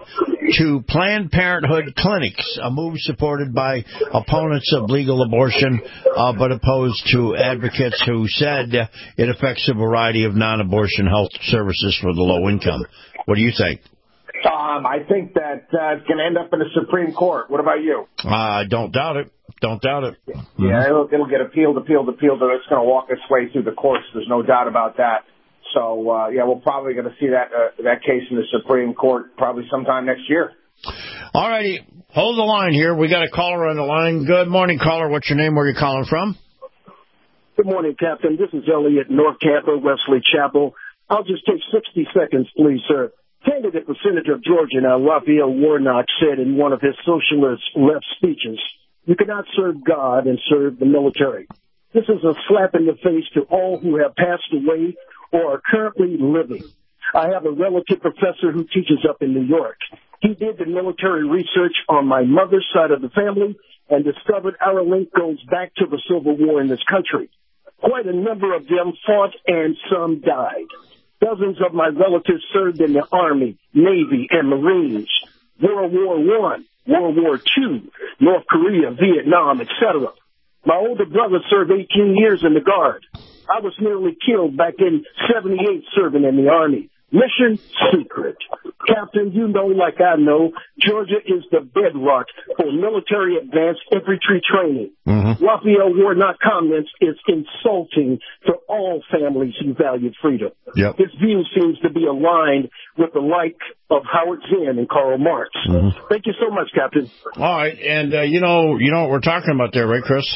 to Planned Parenthood clinics, a move supported by opponents of legal abortion, uh, but opposed to advocates who said it affects a variety of non-abortion health services for the low income. What do you think?
Um, I think that uh, it's going to end up in the Supreme Court. What about you?
I uh, don't doubt it. Don't doubt it. Mm-hmm.
Yeah, it'll, it'll get appealed, appealed, appealed. It's going to walk its way through the courts. There's no doubt about that. So, uh, yeah, we're probably going to see that uh, that case in the Supreme Court probably sometime next year.
All righty. Hold the line here. We got a caller on the line. Good morning, caller. What's your name? Where are you calling from?
Good morning, Captain. This is Elliot, North Tampa, Wesley Chapel. I'll just take sixty seconds, please, sir. Candidate for Senator of Georgia now, Raphael Warnock, said in one of his socialist left speeches, "You cannot serve God and serve the military." This is a slap in the face to all who have passed away or are currently living. I have a relative professor who teaches up in New York. He did the military research on my mother's side of the family and discovered our link goes back to the Civil War in this country. Quite a number of them fought and some died. Dozens of my relatives served in the Army, Navy, and Marines, World War One, World War Two, North Korea, Vietnam, et cetera. My older brother served eighteen years in the Guard. I was nearly killed back in seventy-eight serving in the Army. Mission secret. Captain, you know like I know, Georgia is the bedrock for military advanced infantry training. Mm-hmm. Raphael Warnock comments is insulting to all families who value freedom.
Yep.
His view seems to be aligned with the like of Howard Zinn and Karl Marx. Mm-hmm. Thank you so much, Captain.
All right, and uh, you know, you know what we're talking about there, right, Chris?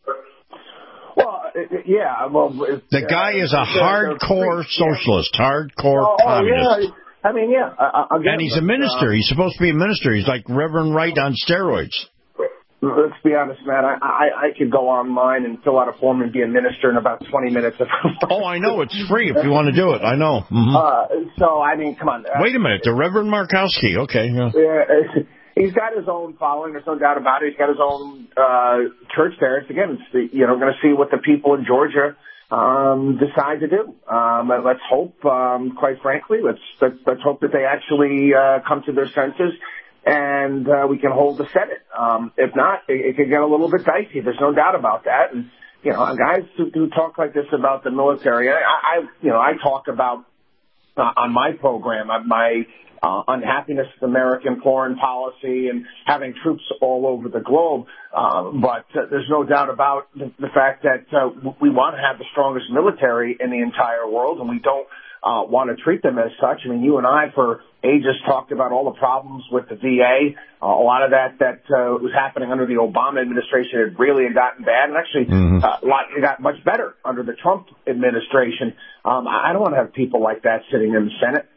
Yeah, well,
the guy is a hardcore socialist, hardcore
oh,
communist.
Yeah. I mean, yeah. I, I
and he's a minister. Uh, he's supposed to be a minister. He's like Reverend Wright on steroids.
Let's be honest, Matt. I, I, I could go online and fill out a form and be a minister in about twenty minutes.
Oh, I know. It's free if you want to do it. I know. Mm-hmm.
Uh, so, I mean, come on. Uh,
Wait a minute. The Reverend Markowski. Okay. Yeah.
Yeah. He's got his own following. There's no doubt about it. He's got his own uh, church there. It's, again, it's the, you know, going to see what the people in Georgia um, decide to do. Um, let's hope, um, quite frankly, let's, let's let's hope that they actually uh, come to their senses and uh, we can hold the Senate. Um, if not, it, it could get a little bit dicey. There's no doubt about that. And you know, guys who, who talk like this about the military, I, I you know, I talk about uh, on my program, on my Uh, unhappiness with American foreign policy and having troops all over the globe. Uh, but uh, there's no doubt about the, the fact that uh, we want to have the strongest military in the entire world, and we don't uh, want to treat them as such. I mean, you and I for ages talked about all the problems with the V A. Uh, a lot of that that uh, was happening under the Obama administration had really gotten bad, and actually mm-hmm. uh, a lot, it got much better under the Trump administration. Um, I don't want to have people like that sitting in the Senate.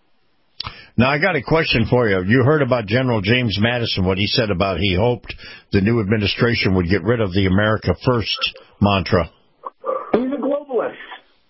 Now, I got a question for you. You heard about General James Madison, what he said about he hoped the new administration would get rid of the America First mantra.
He's a globalist.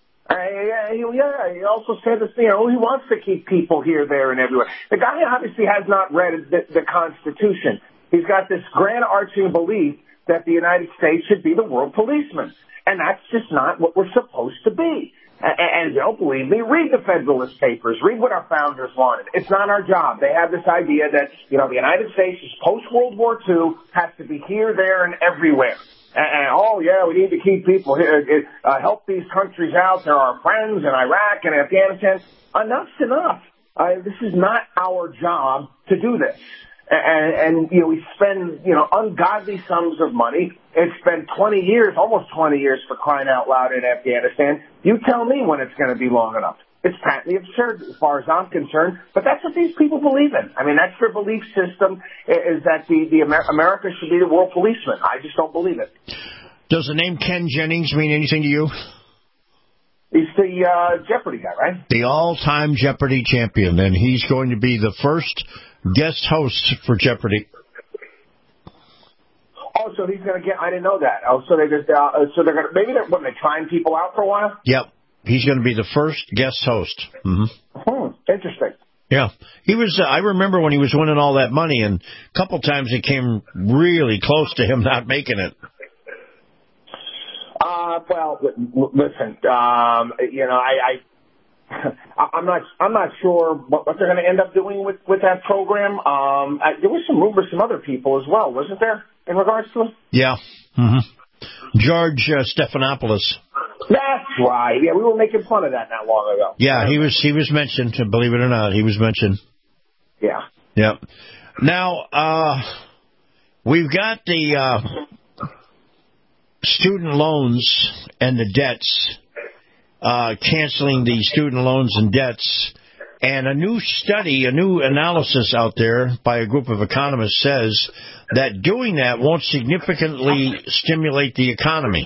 Uh, he, yeah, he also said that, you know, he wants to keep people here, there, and everywhere. The guy obviously has not read the, the Constitution. He's got this grand arching belief that the United States should be the world policeman. And that's just not what we're supposed to be. And don't believe me, read the Federalist Papers. Read what our founders wanted. It's not our job. They have this idea that, you know, the United States is post-World War Two, has to be here, there, and everywhere. And, and oh, yeah, we need to keep people here, uh, help these countries out. They're our friends in Iraq and Afghanistan. Enough's enough. Uh, this is not our job to do this. And, and, you know, we spend, you know, ungodly sums of money. It's been twenty years, almost twenty years for crying out loud in Afghanistan. You tell me when it's going to be long enough. It's patently absurd as far as I'm concerned, but that's what these people believe in. I mean, that's their belief system, is that the, the Amer- America should be the world policeman. I just don't believe it.
Does the name Ken Jennings mean anything to you?
He's the uh, Jeopardy guy, right?
The all-time Jeopardy champion, and he's going to be the first guest host for Jeopardy.
Oh, so he's going to get, I didn't know that. Oh, so they just, uh, so they're going to, maybe they're, what, they're trying people out for a while?
Yep. He's going to be the first guest host. Mm-hmm.
Hmm, interesting.
Yeah. He was, uh, I remember when he was winning all that money, and a couple times it came really close to him not making it.
Uh, well, listen, um, you know, I, I I'm not. I'm not sure what, what they're going to end up doing with, with that program. Um, I, there was some rumors, some other people as well, wasn't there, in regards to it?
Yeah. Mm-hmm. George uh, Stephanopoulos.
That's right. Yeah, we were making fun of that not long ago.
Yeah, he was. He was mentioned. Believe it or not, he was mentioned.
Yeah.
Yep. Now uh, we've got the uh, student loans and the debts. Uh, canceling the student loans and debts. And a new study, a new analysis out there by a group of economists says that doing that won't significantly stimulate the economy.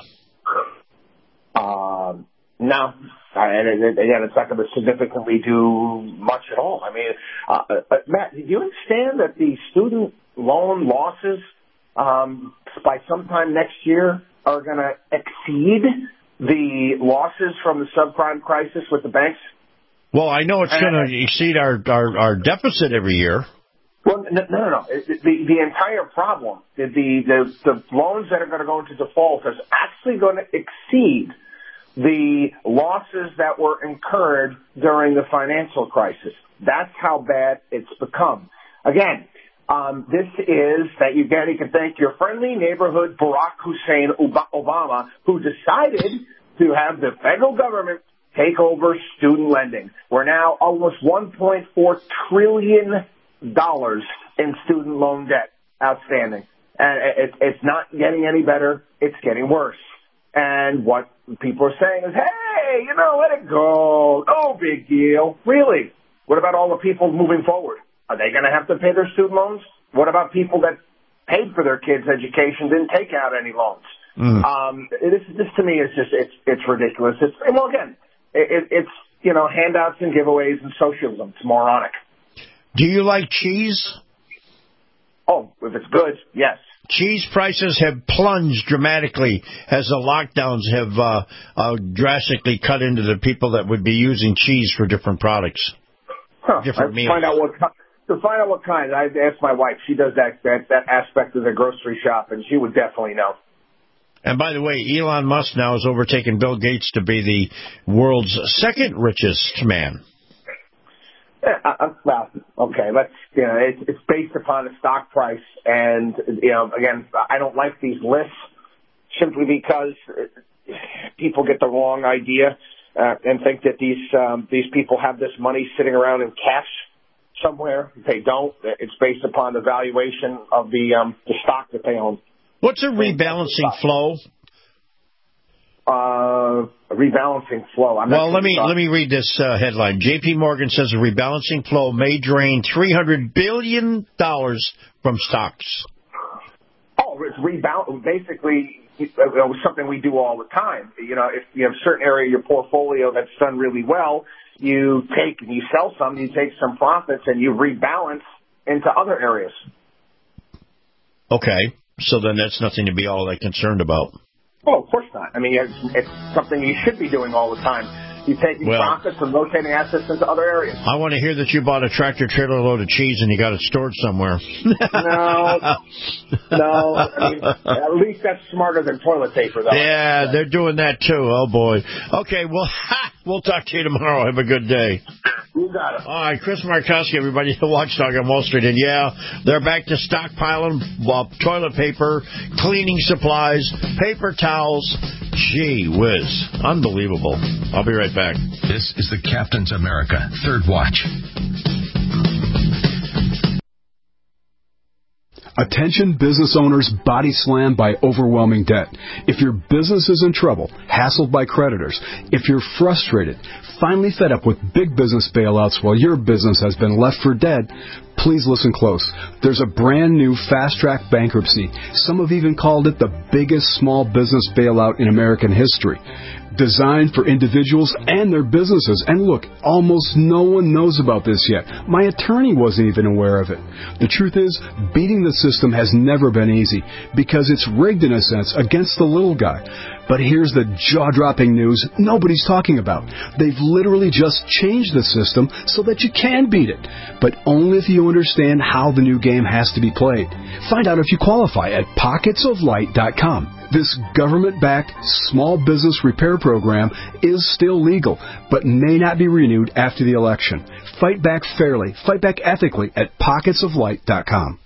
Um, no. And again, it's not going to significantly do much at all. I mean, uh, but Matt, do you understand that the student loan losses um, by sometime next year are going to exceed the losses from the subprime crisis with the banks?
Well, I know it's going to exceed our, our, our deficit every year.
Well, no, no, no. The, the entire problem, the, the, the loans that are going to go into default is actually going to exceed the losses that were incurred during the financial crisis. That's how bad it's become. Again, Um, this is that you get, you can thank your friendly neighborhood Barack Hussein Obama, who decided to have the federal government take over student lending. We're now almost one point four trillion dollars in student loan debt outstanding. And it, it's not getting any better. It's getting worse. And what people are saying is, hey, you know, let it go. No big deal. Really? What about all the people moving forward? Are they going to have to pay their student loans? What about people that paid for their kids' education, didn't take out any loans? Mm. Um, this, this to me is just, it's, it's ridiculous. It's, well, again, it, it's, you know, handouts and giveaways and socialism. It's moronic.
Do you like cheese?
Oh, if it's good, yes.
Cheese prices have plunged dramatically as the lockdowns have uh, uh, drastically cut into the people that would be using cheese for different products.
Huh.
Different meals.
Find out what to find out what kind. I asked my wife. She does that, that that aspect of the grocery shop, and she would definitely know.
And by the way, Elon Musk now has overtaken Bill Gates to be the world's second richest man.
Yeah, uh, well, okay, let's. You know, it's, it's based upon the stock price, and you know, again, I don't like these lists simply because people get the wrong idea. Uh, and think that these um, these people have this money sitting around in cash somewhere. They don't. It's based upon the valuation of the um, the stock that they own.
What's a rebalancing flow?
Uh, a rebalancing flow. I'm
well,
not
let me let me read this uh, headline. J P Morgan says a rebalancing flow may drain three hundred billion dollars from stocks.
Oh, it's rebalance. Basically, it was something we do all the time. You know, if you have a certain area of your portfolio that's done really well, you take, you sell some, you take some profits, and you rebalance into other areas.
Okay, so then that's nothing to be all that concerned about.
Oh, of course not. I mean, it's, it's something you should be doing all the time. You take these
well,
profits and rotating assets into other areas.
I want to hear that you bought a tractor trailer load of cheese and you got it stored somewhere.
No, no. I mean, at least that's smarter than toilet paper, though.
Yeah, they're doing that too. Oh boy. Okay, well, ha, we'll talk to you tomorrow. Have a good day.
You got it.
All right, Chris Markowski, everybody, the Watchdog on Wall Street, and yeah, they're back to stockpiling uh, toilet paper, cleaning supplies, paper towels. Gee whiz, unbelievable. I'll be right back.
This is the Captain's America Third Watch.
Attention business owners body slammed by overwhelming debt. If your business is in trouble, hassled by creditors, if you're frustrated, finally fed up with big business bailouts while your business has been left for dead, please listen close. There's a brand new fast-track bankruptcy. Some have even called it the biggest small business bailout in American history. Designed for individuals and their businesses. And look, almost no one knows about this yet. My attorney wasn't even aware of it. The truth is, beating the system has never been easy because it's rigged in a sense against the little guy. But here's the jaw-dropping news nobody's talking about. They've literally just changed the system so that you can beat it, but only if you understand how the new game has to be played. Find out if you qualify at pockets of light dot com. This government-backed small business repair program is still legal, but may not be renewed after the election. Fight back fairly. Fight back ethically at pockets of light dot com.